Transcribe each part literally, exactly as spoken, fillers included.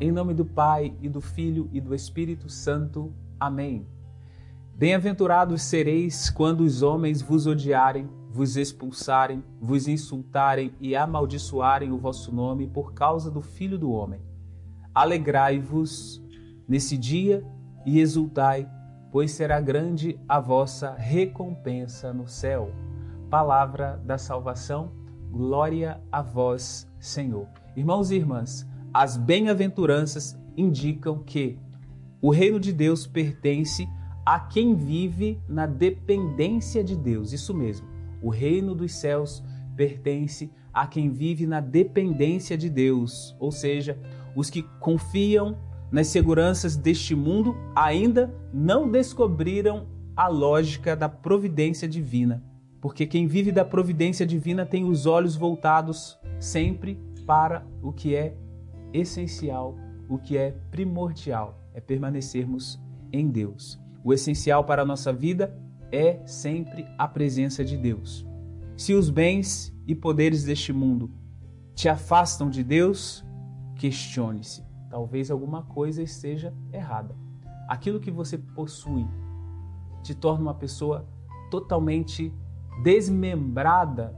Em nome do Pai, e do Filho, e do Espírito Santo. Amém. Bem-aventurados sereis quando os homens vos odiarem, vos expulsarem, vos insultarem e amaldiçoarem o vosso nome por causa do Filho do Homem. Alegrai-vos nesse dia e exultai, pois será grande a vossa recompensa no céu. Palavra da salvação, glória a vós, Senhor. Irmãos e irmãs, as bem-aventuranças indicam que o reino de Deus pertence a quem vive na dependência de Deus. Isso mesmo, o reino dos céus pertence a quem vive na dependência de Deus, ou seja, os que confiam nas seguranças deste mundo ainda não descobriram a lógica da providência divina, porque quem vive da providência divina tem os olhos voltados sempre para o que é essencial, o que é primordial, é permanecermos em Deus. O essencial para a nossa vida é sempre a presença de Deus. Se os bens e poderes deste mundo te afastam de Deus, questione-se. Talvez alguma coisa esteja errada. Aquilo que você possui te torna uma pessoa totalmente desmembrada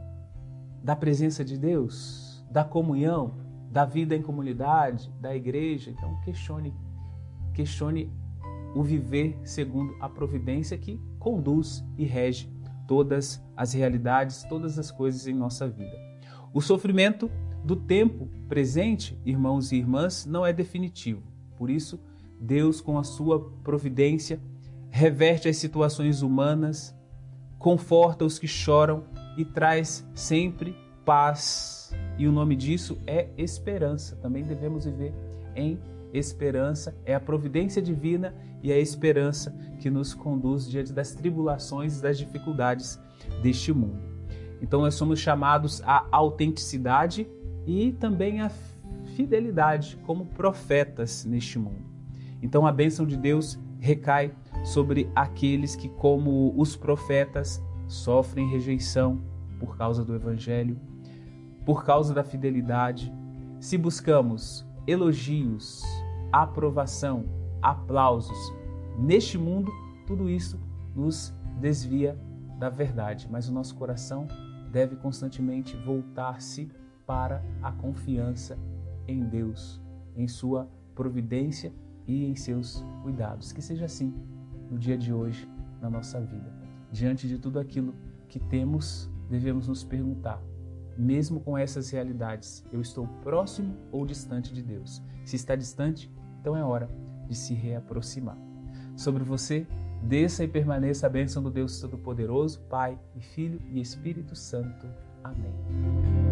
da presença de Deus, da comunhão, da vida em comunidade, da igreja. Então questione, questione o viver segundo a providência que conduz e rege todas as realidades, todas as coisas em nossa vida. O sofrimento do tempo presente, irmãos e irmãs, não é definitivo. Por isso, Deus, com a sua providência, reverte as situações humanas, conforta os que choram e traz sempre paz. E o nome disso é esperança. Também devemos viver em esperança. É a providência divina e a esperança que nos conduz diante das tribulações e das dificuldades deste mundo. Então nós somos chamados à autenticidade e também à fidelidade como profetas neste mundo. Então a bênção de Deus recai sobre aqueles que, como os profetas, sofrem rejeição por causa do Evangelho, por causa da fidelidade. Se buscamos elogios, aprovação, aplausos neste mundo, tudo isso nos desvia da verdade, mas o nosso coração deve constantemente voltar-se para a confiança em Deus, em sua providência e em seus cuidados. Que seja assim no dia de hoje, na nossa vida. Diante de tudo aquilo que temos, devemos nos perguntar: mesmo com essas realidades, eu estou próximo ou distante de Deus? Se está distante, então é hora de se reaproximar. Sobre você, desça e permaneça a bênção do Deus Todo-Poderoso, Pai e Filho e Espírito Santo. Amém.